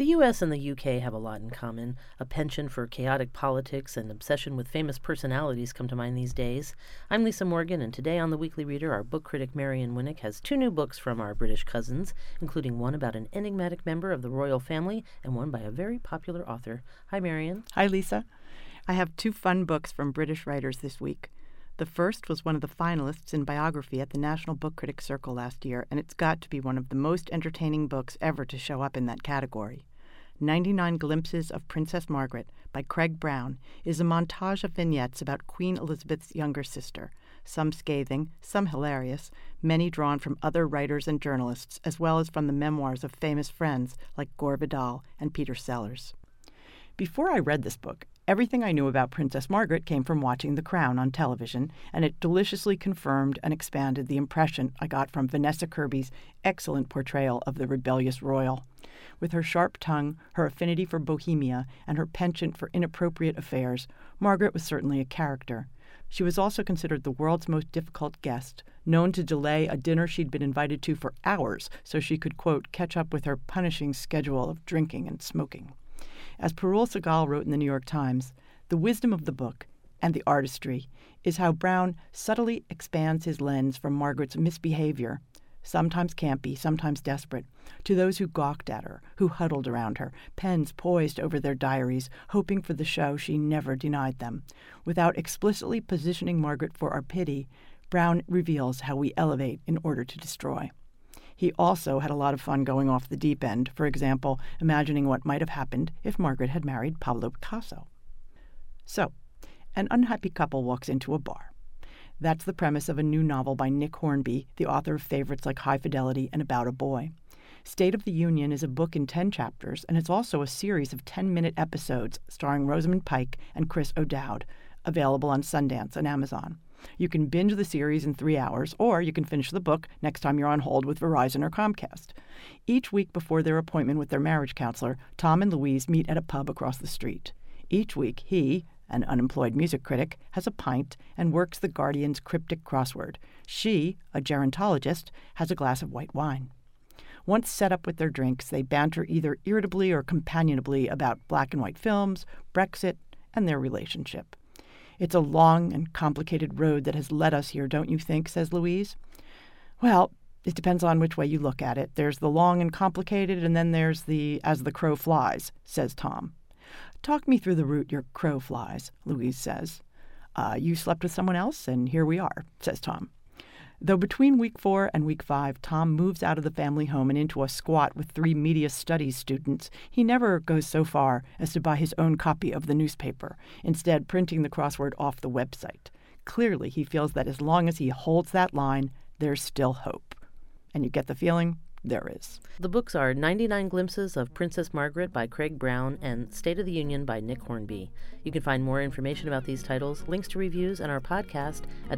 The U.S. and the U.K. have a lot in common. A penchant for chaotic politics and obsession with famous personalities come to mind these days. I'm Lisa Morgan, and today on The Weekly Reader, our book critic Marion Winnick has two new books from our British cousins, including one about an enigmatic member of the royal family and one by a very popular author. Hi, Marion. Hi, Lisa. I have two fun books from British writers this week. The first was one of the finalists in biography at the National Book Critics Circle last year, and it's got to be one of the most entertaining books ever to show up in that category. 99 Glimpses of Princess Margaret by Craig Brown is a montage of vignettes about Queen Elizabeth's younger sister, some scathing, some hilarious, many drawn from other writers and journalists, as well as from the memoirs of famous friends like Gore Vidal and Peter Sellers. Before I read this book, everything I knew about Princess Margaret came from watching The Crown on television, and it deliciously confirmed and expanded the impression I got from Vanessa Kirby's excellent portrayal of the rebellious royal. With her sharp tongue, her affinity for bohemia, and her penchant for inappropriate affairs, Margaret was certainly a character. She was also considered the world's most difficult guest, known to delay a dinner she'd been invited to for hours so she could, quote, catch up with her punishing schedule of drinking and smoking. As Parul Sehgal wrote in the New York Times, the wisdom of the book, and the artistry, is how Brown subtly expands his lens from Margaret's misbehavior, sometimes campy, sometimes desperate, to those who gawked at her, who huddled around her, pens poised over their diaries, hoping for the show she never denied them. Without explicitly positioning Margaret for our pity, Brown reveals how we elevate in order to destroy. He also had a lot of fun going off the deep end, for example, imagining what might have happened if Margaret had married Pablo Picasso. So, an unhappy couple walks into a bar. That's the premise of a new novel by Nick Hornby, the author of favorites like High Fidelity and About a Boy. State of the Union is a book in 10 chapters, and it's also a series of 10-minute episodes starring Rosamund Pike and Chris O'Dowd, available on Sundance and Amazon. You can binge the series in 3 hours, or you can finish the book next time you're on hold with Verizon or Comcast. Each week before their appointment with their marriage counselor, Tom and Louise meet at a pub across the street. Each week, he, an unemployed music critic, has a pint and works the Guardian's cryptic crossword. She, a gerontologist, has a glass of white wine. Once set up with their drinks, they banter either irritably or companionably about black and white films, Brexit, and their relationship. It's a long and complicated road that has led us here, don't you think, says Louise. Well, it depends on which way you look at it. There's the long and complicated, and then there's the as the crow flies, says Tom. Talk me through the route your crow flies, Louise says. You slept with someone else, and here we are, says Tom. Though between week 4 and week 5, Tom moves out of the family home and into a squat with 3 media studies students, he never goes so far as to buy his own copy of the newspaper, instead printing the crossword off the website. Clearly, he feels that as long as he holds that line, there's still hope. And you get the feeling? There is. The books are 99 Glimpses of Princess Margaret by Craig Brown and State of the Union by Nick Hornby. You can find more information about these titles, links to reviews, and our podcast at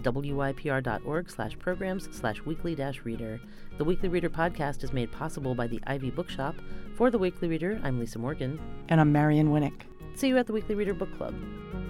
wypr.org/programs/weekly-reader. The Weekly Reader podcast is made possible by the Ivy Bookshop. For The Weekly Reader, I'm Lisa Morgan. And I'm Marion Winnick. See you at the Weekly Reader Book Club.